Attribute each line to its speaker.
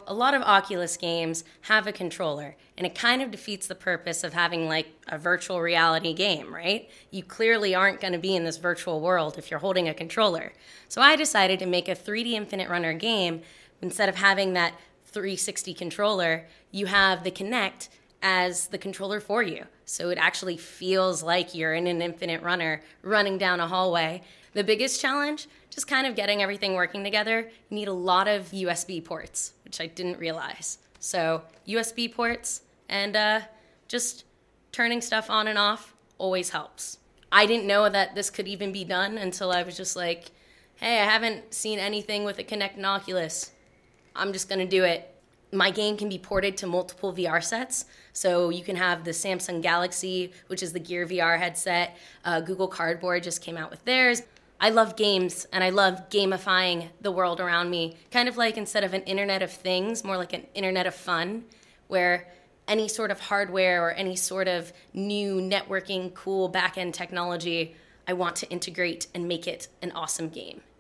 Speaker 1: A lot of Oculus games have a controller, and it kind of defeats the purpose of having like a virtual reality game, right? You clearly aren't going to be in this virtual world if you're holding a controller. So I decided to make a 3D Infinite Runner game. Instead of having that 360 controller, you have the Kinect as the controller for you. So it actually feels like you're in an Infinite Runner running down a hallway. The biggest challenge, just kind of getting everything working together. You need a lot of USB ports, which I didn't realize. So USB ports and just turning stuff on and off always helps. I didn't know that this could even be done until I was just like, hey, I haven't seen anything with a Kinect and Oculus. I'm just gonna do it. My game can be ported to multiple VR sets. So you can have the Samsung Galaxy, which is the Gear VR headset. Google Cardboard just came out with theirs. I love games, and I love gamifying the world around me. Kind of like instead of an Internet of Things, more like an Internet of Fun, where any sort of hardware or any sort of new networking, cool back-end technology, I want to integrate and make it an awesome game.